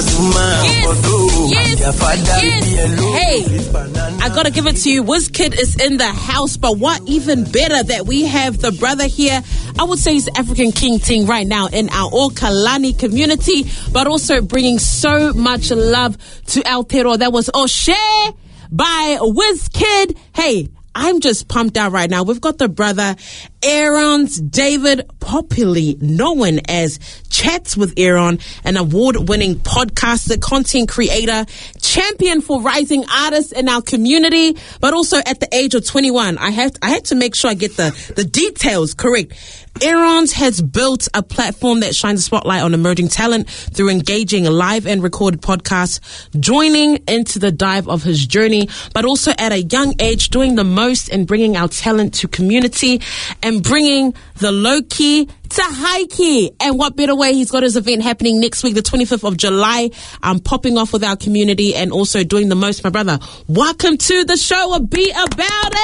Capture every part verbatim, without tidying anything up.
Yes, yes. Hey, I gotta give it to you. Wizkid is in the house, but what even better that we have the brother here. I would say he's the African King Ting right now in our Okalani community, but also bringing so much love to Aotearoa. That was O'Shea by Wizkid. Hey, I'm just pumped out right now. We've got the brother Aaron's David, popularly known as Chats with Aaron, an award-winning podcaster, content creator, champion for rising artists in our community, but also at the age of twenty-one. I have I had to make sure I get the, the details correct. Aaron's has built a platform that shines a spotlight on emerging talent through engaging live and recorded podcasts, joining into the dive of his journey, but also at a young age doing the most in bringing our talent to community and bringing the low-key to high-key. And what better way? He's got his event happening next week, the twenty-fifth of July. I'm popping off with our community and also doing the most. My brother, welcome to the show. A Be About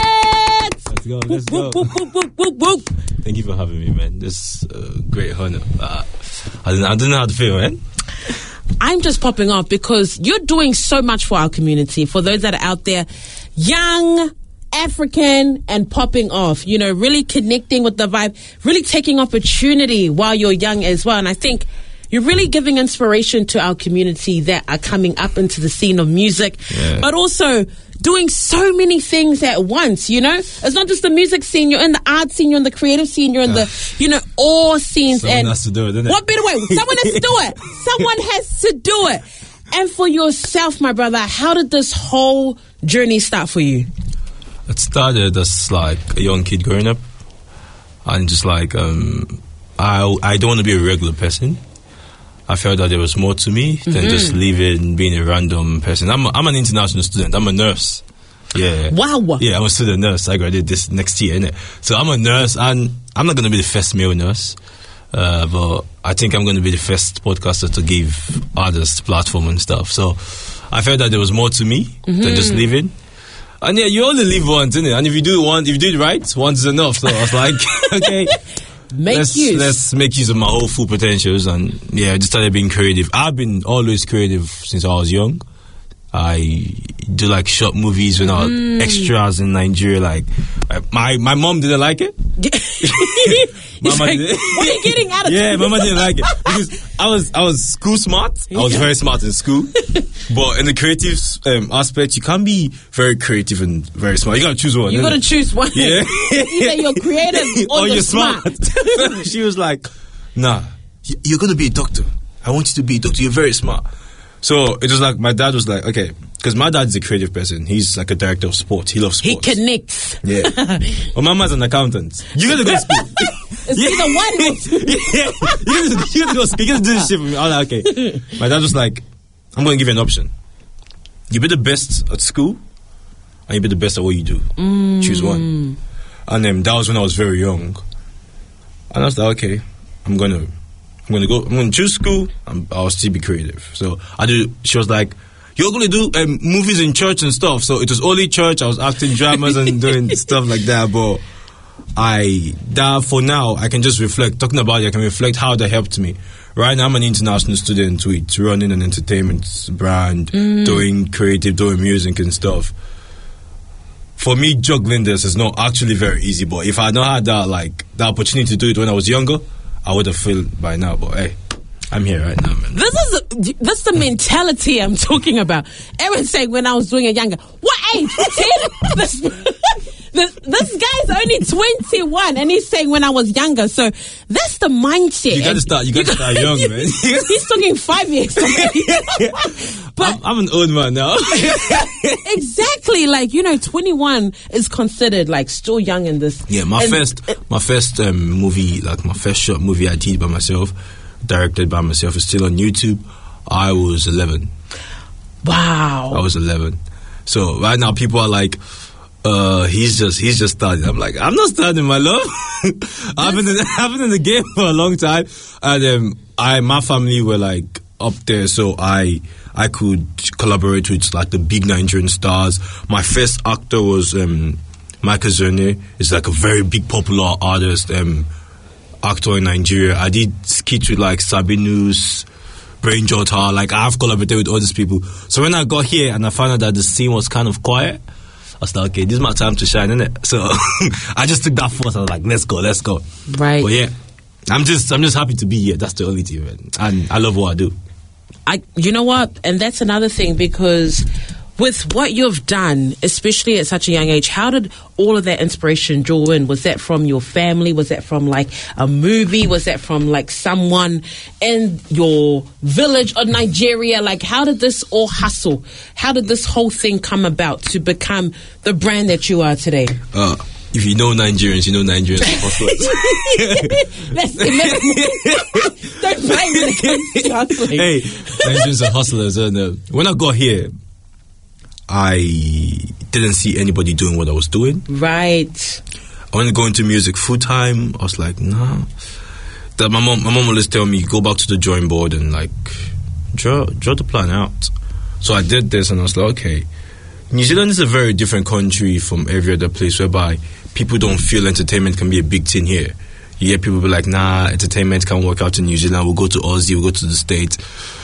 It. Let's go, let's go. Whoop, whoop, whoop, whoop, whoop. Thank you for having me, man. This is a great honor. Uh, I, didn't, I didn't know how to feel, man. I'm just popping off because you're doing so much for our community. For those that are out there, young, African, and popping off, you know, really connecting with the vibe, really taking opportunity while you're young as well. And I think you're really giving inspiration to our community that are coming up into the scene of music, yeah. but also doing so many things at once, you know? It's not just the music scene, you're in the art scene, you're in the creative scene, you're in the, you know, all scenes. Someone and has to do it, doesn't it? What better way? Someone has to do it. Someone has to do it. And for yourself, my brother, how did this whole journey start for you? It started as like a young kid growing up, and just like um, I I don't want to be a regular person. I felt that there was more to me than mm-hmm. just living, being a random person. I'm a, I'm an international student. I'm a nurse. Yeah. Wow. Yeah, I'm a student nurse. I graduate this next year, innit? So I'm a nurse, and I'm not going to be the first male nurse, uh, but I think I'm going to be the first podcaster to give others platform and stuff. So I felt that there was more to me mm-hmm. than just living. And yeah, you only live once, innit? And if you do it once, if you do it right, once is enough. So I was like, okay. Make let's, use. let's make use of my whole full potentials. And yeah, I just started being creative. I've been always creative since I was young. I do like short movies when I was mm. extras in Nigeria. Like my my mom didn't like it. Mama like, didn't. What are you getting out of? Yeah, Mama didn't like it because I was I was school smart. I was very smart in school, but in the creative um, aspect, you can't be very creative and very smart. You gotta choose one. You gotta it? choose one. Yeah, either you're creative or, or you're, you're smart. smart. She was like, "Nah, you're gonna be a doctor. I want you to be a doctor. You're very smart." So it was like my dad was like, okay, because my dad is a creative person. He's like a director of sports. He loves sports. He connects. Yeah. Well, Mama's an accountant. You gotta go to school. It's yeah. either one or yeah. You gotta, you gotta go. You gotta do this shit for me. I was like, okay. My dad was like, I'm gonna give you an option. You be the best at school, and you be the best at what you do. Mm. Choose one. And then that was when I was very young. And I was like, okay, I'm gonna. I'm gonna go. I'm gonna choose school. I'm, I'll still be creative. So I do. She was like, "You're gonna do um, movies in church and stuff." So it was only church. I was acting dramas and doing stuff like that. But I that for now, I can just reflect. Talking about it, I can reflect how that helped me. Right now, I'm an international student with running an entertainment brand, mm. doing creative, doing music and stuff. For me, juggling this is not actually very easy. But if I had not had that like the opportunity to do it when I was younger, I would have failed by now, but hey, I'm here right now, man. This is a, that's the mentality I'm talking about. Aaron saying when I was doing it younger, what age? ten? this, this, this guy's only twenty-one, and he's saying when I was younger. So that's the mindset. You got to start. You got to start young, man. He's talking five years. But I'm, I'm an old man now. Exactly, like you know, twenty-one is considered like still young in this. Yeah, my and, first, uh, my first um, movie, like my first short movie I did by myself, directed by myself, is still on YouTube. I was eleven. Wow. I was eleven. So right now, people are like, uh, "He's just, he's just starting." I'm like, I'm not starting, my love. I've been, in, I've been in the game for a long time, and um, I, my family were like up there, so I. I could collaborate with like the big Nigerian stars. My first actor was um, Michael Zerne. He's like a very big popular artist, um, actor in Nigeria. I did skits with like Sabinus, Brain Jota, like I've collaborated with all these people. So when I got here and I found out that the scene was kind of quiet, I was like, okay, this is my time to shine, innit? So I just took that force. I was like, let's go, let's go. Right. But yeah, I'm just I'm just happy to be here. That's the only thing, man. And I love what I do. I, you know what? And that's another thing, because with what you've done, especially at such a young age, how did all of that inspiration draw in? Was that from your family? Was that from like a movie? Was that from like someone in your village or Nigeria? Like, how did this all hustle? How did this whole thing come about to become the brand that you are today? Uh, if you know Nigerians, you know Nigerians are hustlers. Let's, let's don't play when it comes to hustling. Hey, Nigerians are hustlers. And uh, when I got here, I didn't see anybody doing what I was doing. Right. I wanted to go into music full time. I was like, nah. That my mom, my mom always tell me, go back to the drawing board and like draw, draw the plan out. So I did this, and I was like, okay. New Zealand is a very different country from every other place, whereby people don't feel entertainment can be a big thing here. You hear people be like, nah, entertainment can't work out in New Zealand. We'll go to Aussie, we'll go to the States.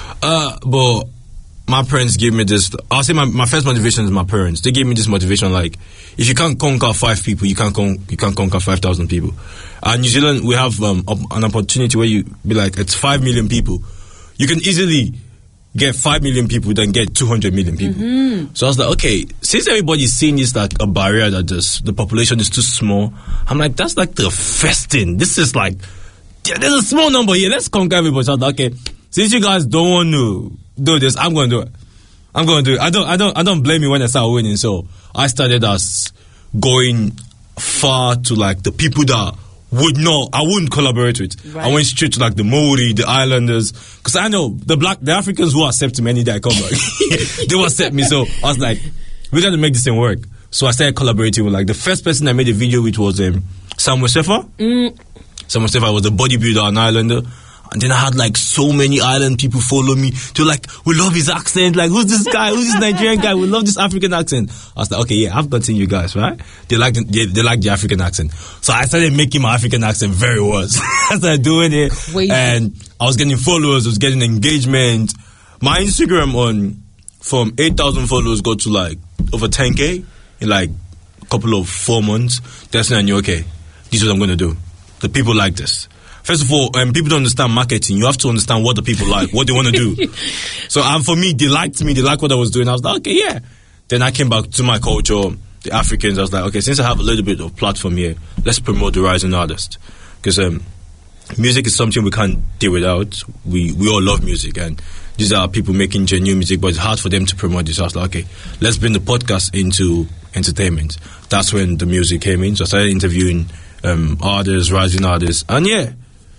Uh, but my parents gave me this. I'll say my, my first motivation is my parents. They gave me this motivation, like, if you can't conquer five people, you can't con- you can't conquer five thousand people. And New Zealand, we have um, an opportunity where you be like, it's five million people. You can easily get five million people, then get two hundred million people. Mm-hmm. So I was like, okay, since everybody's seeing this like a barrier that just, the population is too small, I'm like, that's like the first thing. This is like, yeah, there's a small number here. Let's conquer everybody. So I was like, okay, since you guys don't want to do this, I'm going to do it. I'm going to do it. I don't, I don't, I don't blame you when I start winning. So I started as going far to like the people that would not, I wouldn't collaborate with. Right. I went straight to like the Maori, the Islanders, because I know the black, the Africans who accept me any day I come back, they will accept me. So I was like, we got to make this thing work. So I started collaborating with like the first person I made a video with was um, Samuel Sefa. Mm. Samuel Sefa was a bodybuilder, an Islander. And then I had like so many island people follow me. They're like, we love his accent. Like, who's this guy? Who's this Nigerian guy? We love this African accent. I was like, okay, yeah, I've gotten you guys, right? They like the, they, they like the African accent. So I started making my African accent very worse. I started doing it. Wait. And I was getting followers. I was getting engagement. My Instagram on from eight thousand followers got to like over ten K in like a couple of four months. That's when I knew, okay, this is what I'm going to do. The people like this. First of all, um, people don't understand marketing. You have to understand what the people like, what they want to do. So um, for me, they liked me. They liked what I was doing. I was like, okay, yeah. Then I came back to my culture, the Africans. I was like, okay, since I have a little bit of platform here, let's promote the rising artist. Because um, music is something we can't do without. We we all love music. And these are people making genuine music, but it's hard for them to promote this. So I was like, okay, let's bring the podcast into entertainment. That's when the music came in. So I started interviewing um, artists, rising artists. And yeah.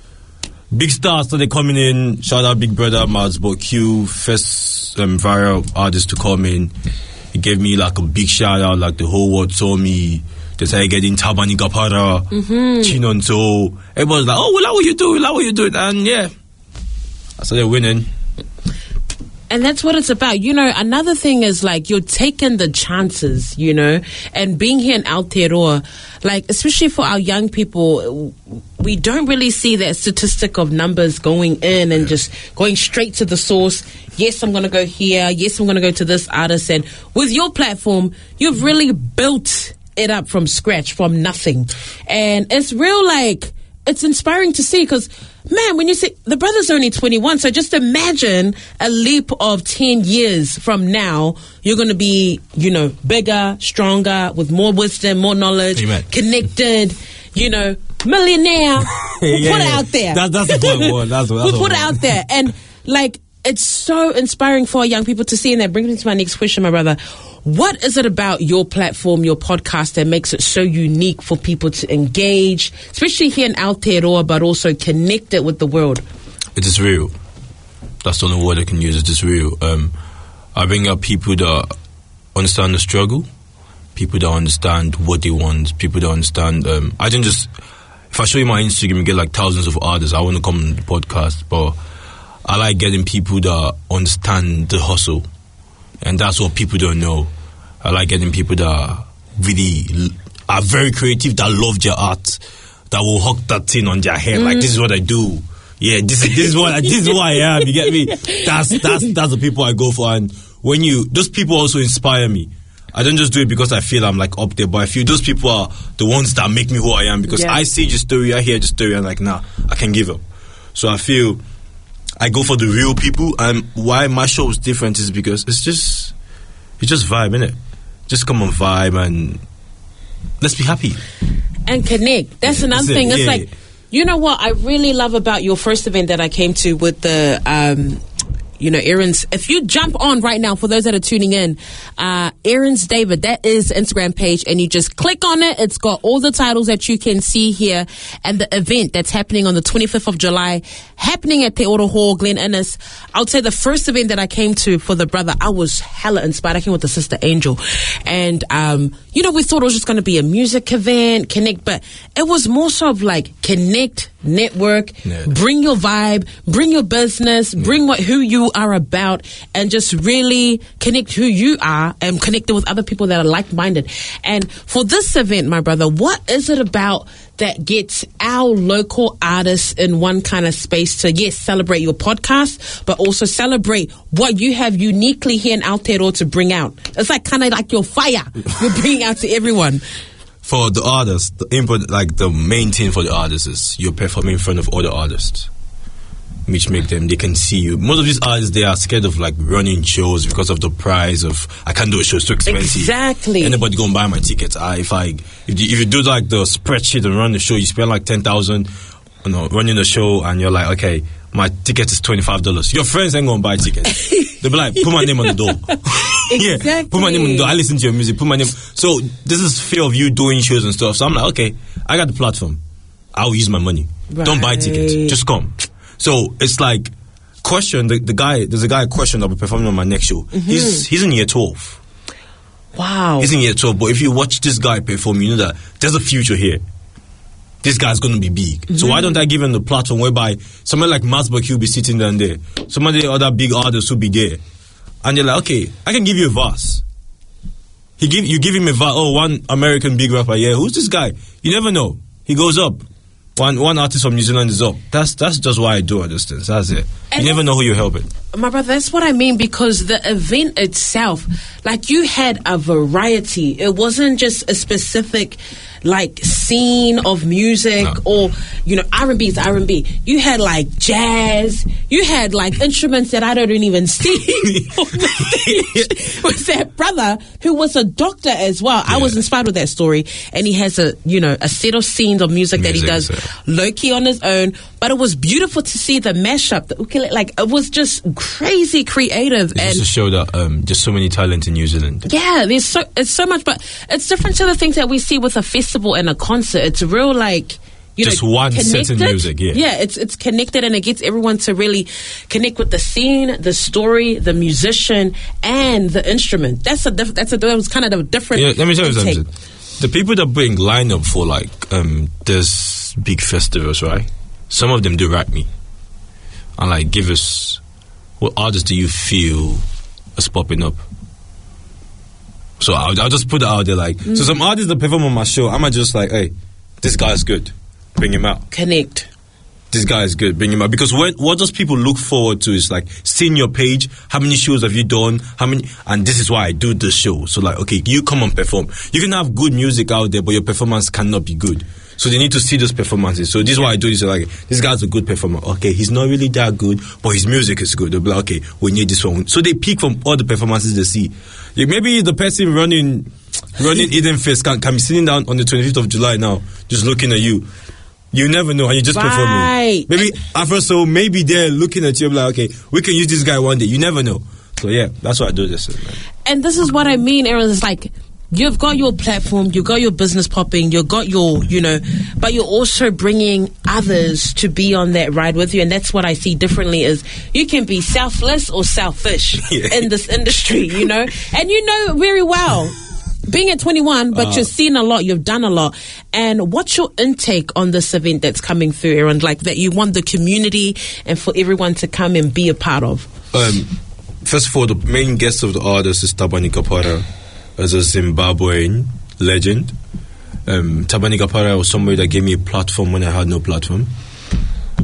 Big stars started coming in. Shout out Big Brother, Mads Q, first um, viral artist to come in. He gave me like a big shout out, like the whole world saw me. They started getting Tabani Kapara, mm-hmm. Chinonto. Everybody was like, oh, we like what you do, we like what you do. And yeah, I started winning. And that's what it's about. You know, another thing is like you're taking the chances, you know, and being here in Aotearoa, like especially for our young people, we don't really see that statistic of numbers going in and just going straight to the source. Yes, I'm going to go here. Yes, I'm going to go to this artist. And with your platform, you've really built it up from scratch, from nothing. And it's real like, it's inspiring to see because, man, when you say the brother's only twenty-one, so just imagine a leap of ten years from now, you're going to be, you know, bigger, stronger, with more wisdom, more knowledge, Amen. Connected, you know, millionaire. We'll yeah, put it out there. That, that's the point. Well, that's, that's we'll put it out there. And, like, it's so inspiring for young people to see. And that brings me to my next question, my brother. What is it about your platform, your podcast, that makes it so unique for people to engage, especially here in Aotearoa, but also connect it with the world? It is real. That's the only word I can use. It is real. Um, I bring up people that understand the struggle, people that understand what they want, people that understand. Um, I didn't just, if I show you my Instagram, you get like thousands of artists. I want to come on the podcast, but I like getting people that understand the hustle. And that's what people don't know. I like getting people that really are very creative, that love their art, that will hook that thing on their head. Mm. Like, this is what I do. yeah, this, this is what this is who I am. You get me? That's that's that's the people I go for. And when you, those people also inspire me. I don't just do it because I feel I'm like up there, but I feel those people are the ones that make me who I am. Because yeah. I see the story, I hear the story, and like, nah, I can give up. So I feel I go for the real people. And why my show is different is because it's just it's just vibe, innit? Just come on vibe and let's be happy and connect. That's another That's thing. It. It's yeah. like, you know what I really love about your first event that I came to with the, um, you know, Aaron's. If you jump on right now, for those that are tuning in, uh, Aaron's David, that is the Instagram page, and you just click on it. It's got all the titles that you can see here, and the event that's happening on the twenty-fifth of July, happening at Te Oro Hall, Glen Innes. I would say the first event that I came to for the brother, I was hella inspired. I came with the sister Angel, and um, you know, we thought it was just going to be a music event, connect, but it was more so of like connect, network, yeah. bring your vibe, bring your business, yeah. bring what who you are about, and just really connect who you are and connect it with other people that are like-minded. And for this event, my brother, what is it about that gets our local artists in one kind of space to, yes, celebrate your podcast, but also celebrate what you have uniquely here in Aotearoa to bring out? It's like kind of like your fire you're bringing out to everyone. For the artists, the input, like the main thing for the artists is you're performing in front of other artists, which make them, they can see you. Most of these artists, they are scared of like running shows because of the price of, I can't do a show, it's too expensive. Exactly. Anybody go and buy my tickets. I, if I, if you, if you do like the spreadsheet and run the show, you spend like ten thousand, you know, running the show, and you're like, okay, my ticket is twenty-five dollars. Your friends ain't gonna buy tickets. They'll be like, put my name on the door. Exactly. Yeah, put my name on the door. I listen to your music, put my name. So this is fear of you doing shows and stuff. So I'm like, okay, I got the platform. I'll use my money. Right. Don't buy tickets. Just come. So it's like, question, the, the guy, there's a guy question that will be performing on my next show. Mm-hmm. He's he's in year twelve. Wow. He's in year twelve, but if you watch this guy perform, you know that there's a future here. This guy's going to be big. Mm-hmm. So why don't I give him the platform whereby somebody like Masbak will be sitting down there, some of the other big artists will be there, and they're like, okay, I can give you a verse. He give you give him a verse. Oh, one American big rapper. Yeah, who's this guy? You never know. He goes up. One one artist from New Zealand is up. That's that's just why I do all these things. That's it. And you never know who you're helping. My brother, that's what I mean, because the event itself, like, you had a variety. It wasn't just a specific, like, scene of music no. or, you know, R and B is R and B. You had, like, jazz. You had, like, instruments that I don't even see on the stage. With that brother who was a doctor as well. Yeah. I was inspired with that story. And he has a, you know, a set of scenes of music, music that he does so. low-key on his own. But it was beautiful to see the mashup, the ukulele. Like, it was just crazy creative. It's and just to show that um, there's so many talent in New Zealand. Yeah, there's so it's so much, but it's different to the things that we see with a festival and a concert. It's real, like, you just know, one connected. certain music. Yeah, yeah, it's it's connected, and it gets everyone to really connect with the scene, the story, the musician, and the instrument. That's a diff- that's a that was kind of a different. Yeah, let me tell you something. The people that bring line up for like um, this big festivals, right? Some of them do write me and like give us, what artists do you feel is popping up? So I'll, I'll just put it out there, like, mm. so some artists that perform on my show, I might just like, hey, this guy's good, bring him out. Connect. This guy is good, bring him out. Because when, what does people look forward to is like seeing your page, how many shows have you done, how many, and this is why I do this show. So like, okay, you come and perform. You can have good music out there, but your performance cannot be good. So they need to see those performances. So this is why I do this. Like, this guy's a good performer. Okay, he's not really that good, but his music is good. They'll be like, okay, we need this one. So they pick from all the performances they see. Like, maybe the person running running Eden Fest can, can be sitting down on the twenty-fifth of July now, just looking at you. You never know, and you just right. performing. Maybe after so maybe they're looking at you like, okay, we can use this guy one day. You never know. So yeah, that's why I do this. Man. And this is what I mean, Aaron. It's like, you've got your platform, you've got your business popping, you've got your, you know, but you're also bringing others to be on that ride with you. And that's what I see differently is you can be selfless or selfish yeah. in this industry, you know, and you know very well. Being at twenty-one, but uh, you've seen a lot, you've done a lot. And what's your intake on this event that's coming through, Aaron? Like, that you want the community and for everyone to come and be a part of? Um, first of all, the main guest of the artist is Tabani Kapara, as a Zimbabwean legend. Um, Tabani Kapara was somebody that gave me a platform when I had no platform.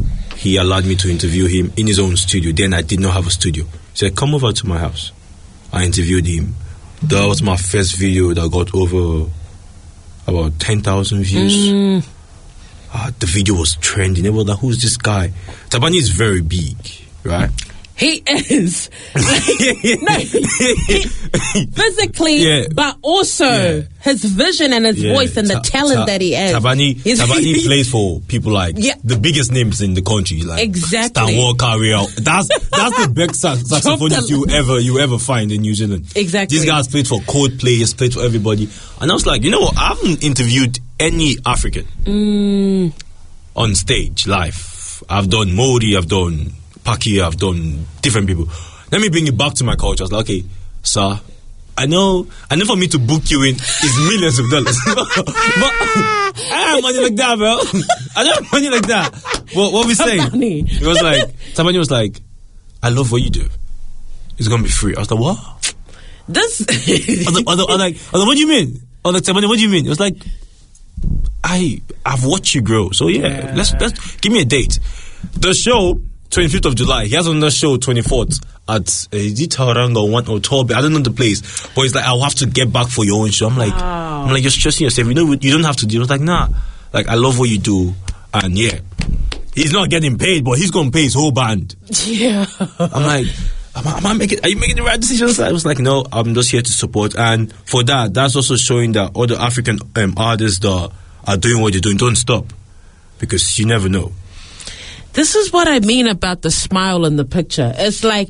he allowed me to interview him in his own studio. Then I did not have a studio. He said, come over to my house. I interviewed him. That was my first video that got over about ten thousand views. Mm. Uh, the video was trending. Everyone was like, who's this guy? Thabani is very big, right? He is. Like, no, he, physically, yeah. but also yeah. his vision and his yeah. voice and the ta- talent ta- that he has. Thabani, Thabani plays for people like yeah. the biggest names in the country, like exactly. Stan Walker, Real. That's that's the best saxophonist you ever you ever find in New Zealand. Exactly. These guys played for Coldplay, he's played for everybody, and I was like, you know what? I haven't interviewed any African mm. on stage live. I've done Modi, I've done Paki, I've done different people. Let me bring it back to my culture. I was like, okay, sir, I know, I know for me to book you in is millions of dollars. But I don't have money like that, bro. I don't have money like that. What, what we saying? It was like, somebody was like, I love what you do. It's going to be free. I was like, what? This. I was like, I was like, I was like, what do you mean? I was like, somebody, what do you mean? It was like, I, I've watched you grow. So yeah, yeah. let's, let's, give me a date. The show, twenty-fifth of July. He has another show twenty-fourth at uh, is it Tauranga one or Toby? I don't know the place, but he's like, I'll have to get back for your own show. I'm like, wow. I'm like, you're stressing yourself. You know, you don't have to do. I was like, nah, like I love what you do, and yeah, he's not getting paid, but he's gonna pay his whole band. Yeah, I'm like, am I, am I making? Are you making the right decisions? I was like, no, I'm just here to support, and for that, that's also showing that other African um, artists that are doing what you're doing, don't stop, because you never know. This is what I mean about the smile in the picture. It's like,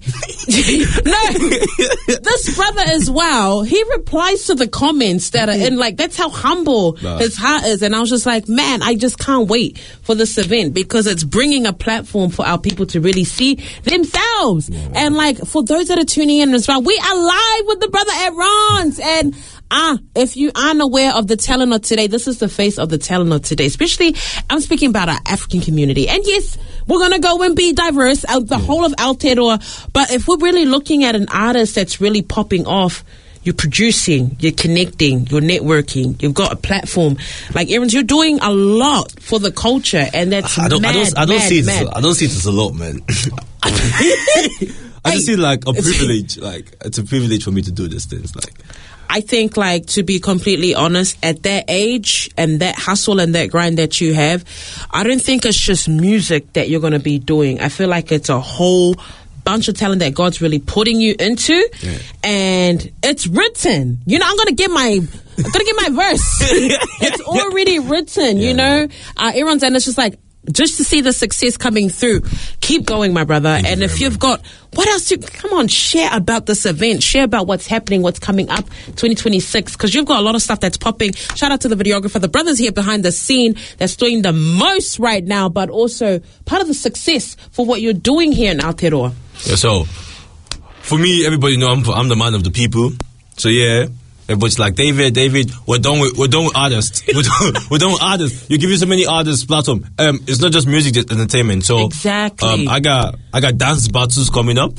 no, this brother as well, he replies to the comments that are in, like, that's how humble nah. his heart is. And I was just like, man, I just can't wait for this event because it's bringing a platform for our people to really see themselves. Yeah. And like, for those that are tuning in as well, we are live with the brother at Ron's. And Ah, if you aren't aware of the talent of today, this is the face of the talent of today. Especially, I'm speaking about our African community. And yes, we're going to go and be diverse out the yeah. whole of Aotearoa. But if we're really looking at an artist that's really popping off, you're producing, you're connecting, you're networking, you've got a platform. Like, Aaron's, you're doing a lot for the culture, and that's I don't, mad, I don't, I don't mad, see it. mad. As, I don't see it as a lot, man. I just see it like a privilege. Like, it's a privilege for me to do these things. Like, I think, like, to be completely honest, at that age and that hustle and that grind that you have, I don't think it's just music that you're going to be doing. I feel like it's a whole bunch of talent that God's really putting you into, yeah. and it's written. You know, I'm going to get my, I'm going to get my verse. It's already written, yeah. you know. Uh, Aaron's, and it's just like, just to see the success coming through, keep going, my brother. Thank and you if you've much. got, what else do, come on, share about this event, share about what's happening, what's coming up twenty twenty-six, because you've got a lot of stuff that's popping. Shout out to the videographer, the brothers here behind the scene that's doing the most right now, but also part of the success for what you're doing here in Aotearoa. Yeah, so, for me, everybody know I'm, I'm the man of the people. So yeah, everybody's like, David, David, we're done with, we're done with artists. We're done, we're done with artists. You give you so many artists platform. Um, it's not just music, it's entertainment. So, exactly. Um, I got, I got dance battles coming up.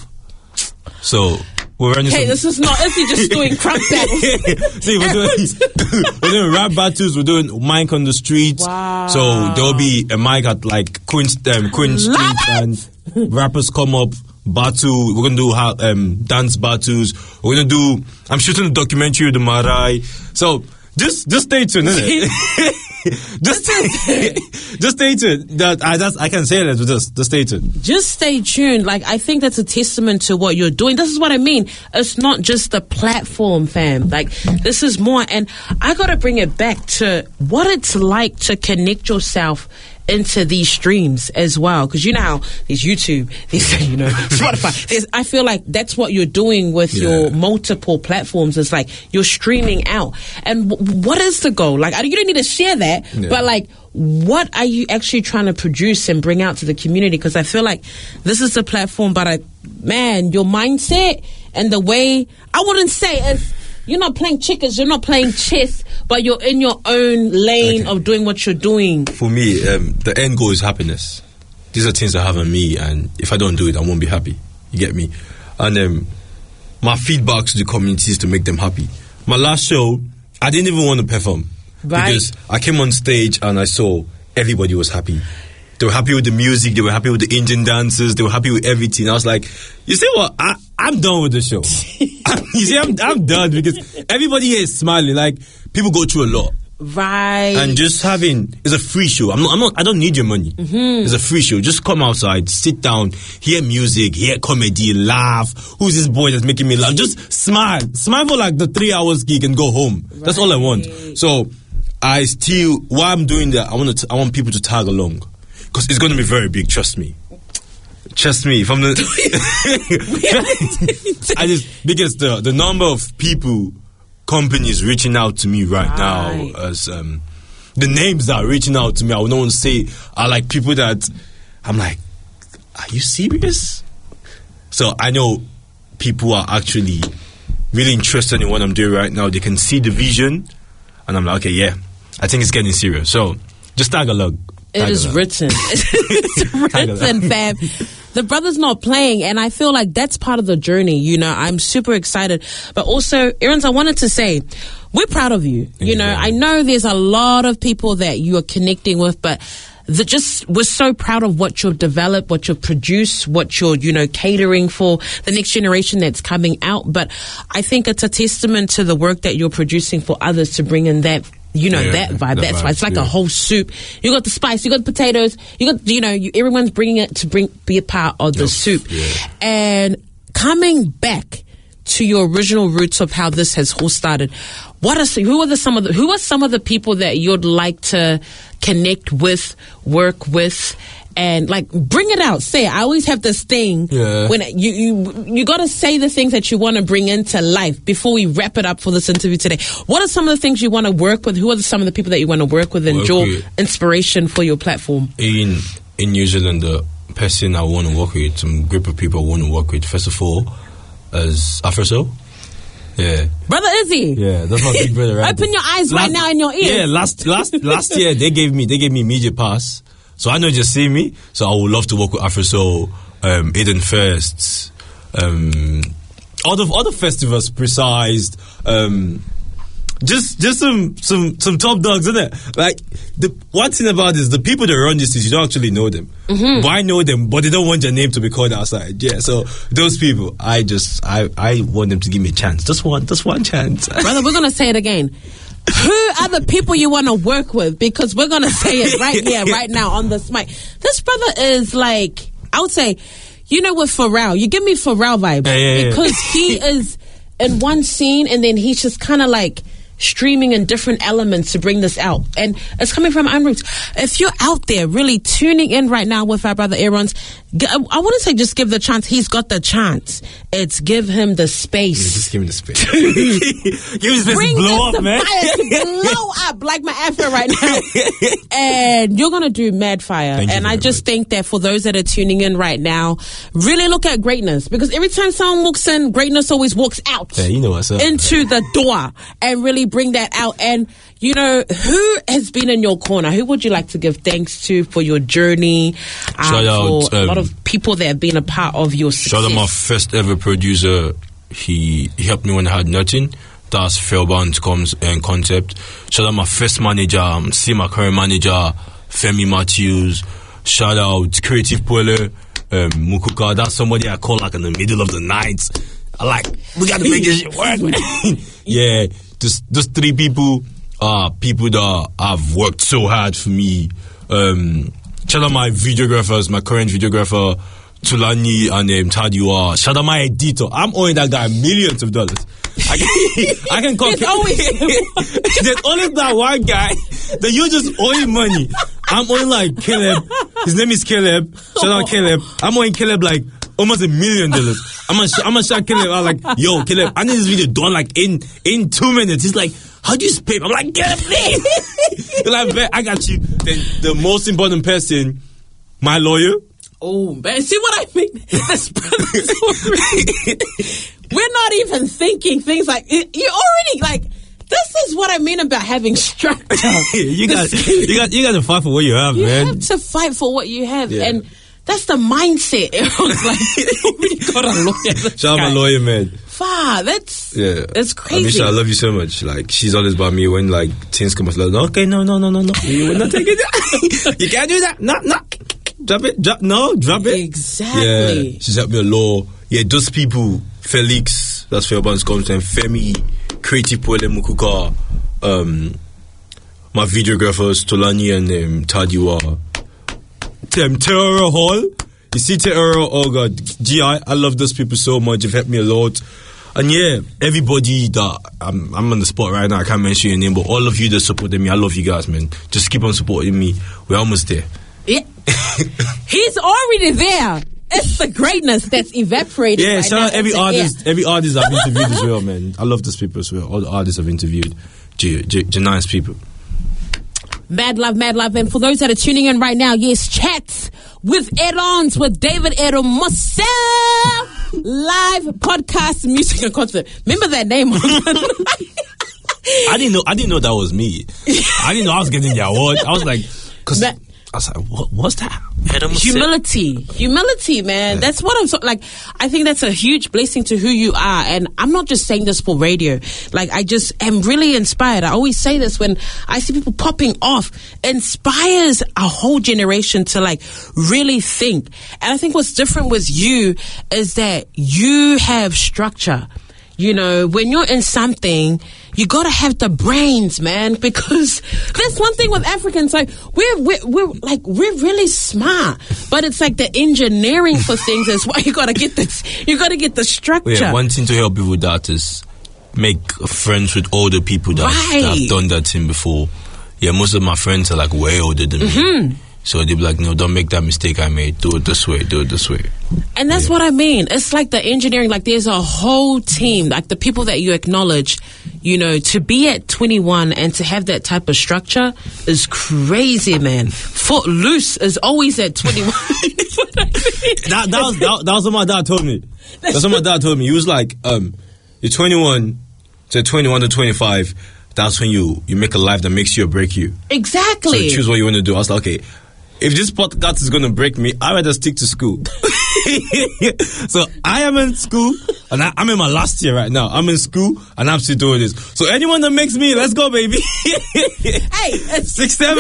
So, we're running Hey, some... this is not, is he just doing crap battles? See, we're doing, we're doing rap battles, we're doing mic on the streets. Wow. So, there'll be a mic at like Queen, um, Queen Street, and rappers come up. Battle, we're gonna do um, dance battles. We're gonna do. I'm shooting a documentary with the Marai. So just just stay tuned, innit? just stay, just stay tuned. That I that's I can say that. Just just stay tuned. Just stay tuned. Like, I think that's a testament to what you're doing. This is what I mean. It's not just the platform, fam. Like, this is more. And I gotta bring it back to what it's like to connect yourself into these streams as well, because you know how there's YouTube, there's, you know, Spotify. There's, I feel like that's what you're doing with yeah. your multiple platforms. It's like you're streaming out. And w- what is the goal? Like, you don't need to share that, yeah. but like, what are you actually trying to produce and bring out to the community? Because I feel like this is the platform, but I, man, your mindset and the way, I wouldn't say it's, you're not playing checkers, you're not playing chess, but you're in your own lane okay. of doing what you're doing. For me, um, the end goal is happiness. These are things that have on me, and if I don't do it, I won't be happy. You get me? And um, my feedback to the community is to make them happy. My last show, I didn't even want to perform. Right. Because I came on stage and I saw everybody was happy. They were happy with the music. They were happy with the Indian dances. They were happy with everything. I was like, you see what? I, I'm done with the show. You see, I'm, I'm done because everybody here is smiling. Like, people go through a lot. Right. And just having, it's a free show. I'm not, I'm not, I don't need your money. Mm-hmm. It's a free show. Just come outside, sit down, hear music, hear comedy, laugh. Who's this boy that's making me laugh? Just smile. Smile for like the three hours gig and go home. Right. That's all I want. So, I still, while I'm doing that, I want to, I want people to tag along. Because it's going to be very big, trust me. Trust me. If I'm the, I just, because the, the number of people, companies reaching out to me right, right. now, as um, the names that are reaching out to me, I would not want to say are like people that I'm like, are you serious? So I know people are actually really interested in what I'm doing right now. They can see the vision, and I'm like, okay, yeah, I think it's getting serious. So just tag along. It is written. It's written, fam. The brother's not playing, and I feel like that's part of the journey. You know, I'm super excited. But also, Aaron's, I wanted to say, we're proud of you. You yeah. know, I know there's a lot of people that you are connecting with, but the just we're so proud of what you've developed, what you've produced, what you're, you know, catering for the next generation that's coming out. But I think it's a testament to the work that you're producing for others to bring in that, you know, yeah, that vibe. That That's vibe, why it's like yeah. a whole soup. You got the spice, you got the potatoes, you got, you know, you, everyone's bringing it to bring be a part of the yes, soup. Yeah. And coming back to your original roots of how this has all started, what are who are the some of the who are some of the people that you'd like to connect with, work with? And like, bring it out. Say it. I always have this thing yeah. when you you you got to say the things that you want to bring into life before we wrap it up for this interview today. What are some of the things you want to work with? Who are the, some of the people that you want to work with and work draw with. Inspiration for your platform? In in New Zealand, the person I want to work with, some group of people I want to work with. First of all, is Afrosoul. Yeah, brother Izzy. Yeah, that's my big brother. Right? Open your eyes last, right now in your ears. Yeah, last last last year they gave me they gave me media pass. So I know you just see me. So I would love to work with Afrosoul, um, Eden Fest, um, all the other festivals, Precise, um, just just some some some top dogs, isn't it? Like the one thing about this, the people that run this is you don't actually know them, mm-hmm. but I know them, but they don't want their name to be called outside. Yeah, so those people, I just I I want them to give me a chance, just one just one chance. Brother, we're gonna say it again. Who are the people you want to work with? Because we're going to say it right here, right now on this mic. This brother is like, I would say, you know, with Pharrell, you give me Pharrell vibes. Yeah, yeah, because yeah. he is in one scene and then he's just kind of like streaming in different elements to bring this out. And it's coming from Unroots. If you're out there really tuning in right now with our brother Aaron's, I wouldn't say just give the chance. He's got the chance. It's give him the space. Yeah, just give him the space. Give him the space Bring to blow up, man. Fire to blow up like my afro right now. And you're going to do mad fire. Thank and I just much. think that for those that are tuning in right now, really look at greatness. Because every time someone walks in, greatness always walks out. Yeah, you know what's up. Into the door. And really bring that out. And, you know, who has been in your corner? Who would you like to give thanks to for your journey? Um, Shout out. For um, a lot of people that have been a part of your success. Shout out my first ever producer. He, he helped me when I had nothing. That's Fairbound comes and concept. Shout out my first manager. Um, see my current manager, Femi Matthews. Shout out Creative Pole, um, Mukuka. That's somebody I call like in the middle of the night. I like, we got to make this shit work. Yeah, just those three people are people that have worked so hard for me. Um, shout out my videographers, my current videographer, Tulani and um, Tadiwa. Shout out my editor. I'm owing that guy millions of dollars. I can, I can call. There's always, there's always that one guy that you just owe him money. I'm owing like Caleb. His name is Caleb. Shout out Caleb. I'm owing Caleb like almost a million dollars. I'm gonna, I'm gonna shout Caleb. I'm like, yo, Caleb, I need this video done like in in two minutes. He's like, how do you spay? I'm like, get it, please. He's like, man, I got you. Then the most important person, my lawyer. Oh man, see what I mean? This brother's already, we're not even thinking things like you're already like. This is what I mean about having structure. you got, you got, you got to fight for what you have, you man. You have to fight for what you have, yeah. And that's the mindset. It was like, you really gotta look at this Shout out my lawyer, man. Far, that's yeah, that's crazy. Amisha, I love you so much. Like, she's always by me when like things come. Like, okay, no, no, no, no, no, we're not taking that. You can't do that. No, no. drop it, drop, no, drop it. Exactly. Yeah, she's helped me a lot. Yeah, those people, Felix, that's Fairbank's content, Femi, Creative Poele Mukuka, um, my videographers, Tolani and um, Tadiwa, um, Terror Hall, you see Terror, oh God, G I, I love those people so much, they've helped me a lot. And yeah, everybody that, I'm, I'm on the spot right now, I can't mention your name, but all of you that supported me, I love you guys, man. Just keep on supporting me. We're almost there. Yeah. He's already there. It's the greatness that's evaporating. Yeah, right shout now. out every It's artist, a, every artist I've interviewed as well, man. I love those people as well. All the artists I've interviewed, G- G- G- nice people. Mad love, mad love. And for those that are tuning in right now, yes, chats with Erons, with David Eromosa, live podcast, music and concert. Remember that name? I didn't know. I didn't know that was me. I didn't know I was getting the award. I was like, because I was like, what, what's that? Humility, humility, man. Yeah. That's what I'm so like. I think that's a huge blessing to who you are, and I'm not just saying this for radio. Like, I just am really inspired. I always say this when I see people popping off. Inspires a whole generation to like really think. And I think what's different with you is that you have structure. You know, when you're in something, you gotta have the brains, man, because that's one thing with Africans. Like, we're, we're, we're like, we're really smart, but it's like the engineering for things is why you gotta get this, you gotta get the structure. Yeah, one thing to help people with that is make friends with older people that, right. that have done that thing before. Yeah, most of my friends are like way older than mm-hmm. me. So they'll be like, no, don't make that mistake I made. Do it this way, do it this way. And that's yeah. what I mean. It's like the engineering, like there's a whole team, like the people that you acknowledge, you know, to be at twenty-one and to have that type of structure is crazy, man. Footloose is always at twenty-one. that, that, was, that, that was what my dad told me. That's, that's what my dad told me. He was like, um, you're twenty-one, so twenty-one to twenty-five, that's when you, you make a life that makes you or break you. Exactly. So choose what you want to do. I was like, okay, if this podcast is going to break me, I'd rather stick to school. So I am in school, and I, I'm in my last year right now. I'm in school, and I'm still doing this. So anyone that makes me, let's go, baby. Hey, it's six, seven.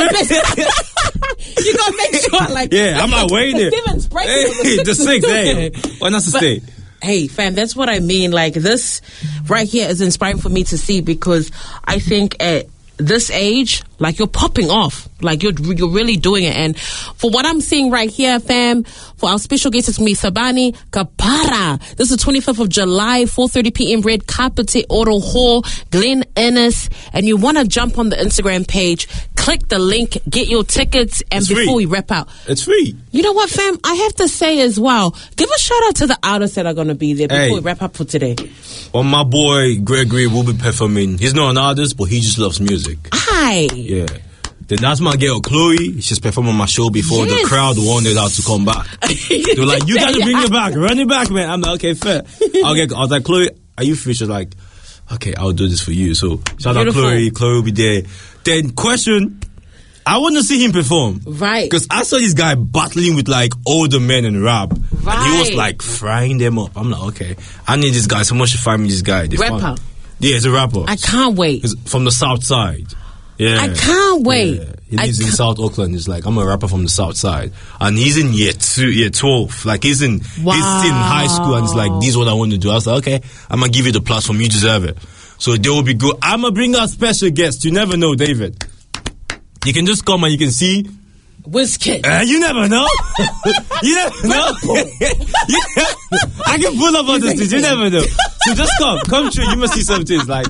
You gotta make sure, like, yeah, I'm not waiting. Seven's breaking. Hey, the six, hey, why not to but, stay? Hey, fam, that's what I mean. Like, this right here is inspiring for me to see, because I think at this age, like, you're popping off. Like, you're you're really doing it. And for what I'm seeing right here, fam, for our special guest, it's me, Sabani Kapara. This is the twenty-fifth of July, four thirty p.m. Red Carpet Auto Hall, Glen Innes. And you want to jump on the Instagram page, click the link, get your tickets, and it's before free. we wrap out. It's free. You know what, fam? I have to say as well, give a shout out to the artists that are going to be there before hey. we wrap up for today. Well, my boy Gregory will be performing. He's not an artist, but he just loves music. Hi. Yeah. Then that's my girl Chloe. She's performing on my show before. Yes. The crowd wanted her to come back. They were like, you gotta bring it back. Run it back, man. I'm like, okay, fair. I'll get, I was like, Chloe, are you free? She's like, okay, I'll do this for you. So shout Beautiful. out Chloe. Chloe will be there. Then question, I want to see him perform. Right. Because I saw this guy battling with like older men in rap. Right. And he was like frying them up. I'm like, okay, I need this guy. Someone should find me this guy. They rapper. Found, yeah, he's a rapper. I can't wait. He's from the South Side. Yeah. I can't wait. Yeah. He lives in South Oakland. He's like, I'm a rapper from the South Side. And he's in year two, year twelve. Like, he's in, wow. he's in high school, and he's like, this is what I want to do. I was like, okay, I'm going to give you the platform. You deserve it. So they will be good. I'm going to bring out special guests. You never know, David. You can just come and you can see Wizkid. Uh, you never know. You never know. Yeah. I can pull up on this thing. You never know. So just come. Come true. You must see something. Like,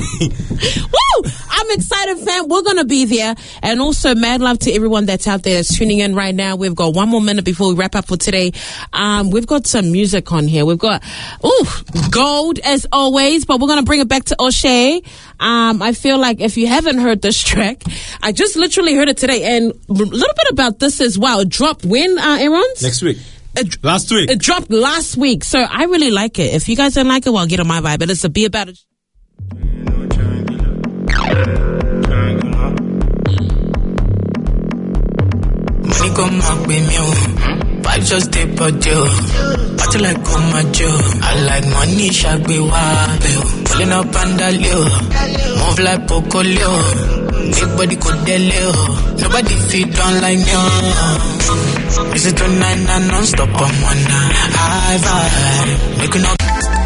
woo! I'm excited, fam. We're going to be there. And also, mad love to everyone that's out there that's tuning in right now. We've got one more minute before we wrap up for today. Um, we've got some music on here. We've got, ooh, gold as always, but we're going to bring it back to O'Shea. Um, I feel like if you haven't heard this track, I just literally heard it today, and a little bit about this as well. It dropped when, uh, Aaron's? Next week. It, last week. It dropped last week, so I really like it. If you guys don't like it, well, get on my vibe. But it's a Be About It. Money come up with me, vibes just dip a deal. Party like on my Joe. I like money, shag be wild. Pulling up and a leo. Move like Pocolio. Big body could deli, oh. Nobody feed down like me, oh. Is it tonight and non-stop? I'm on a high vibe. Make you know.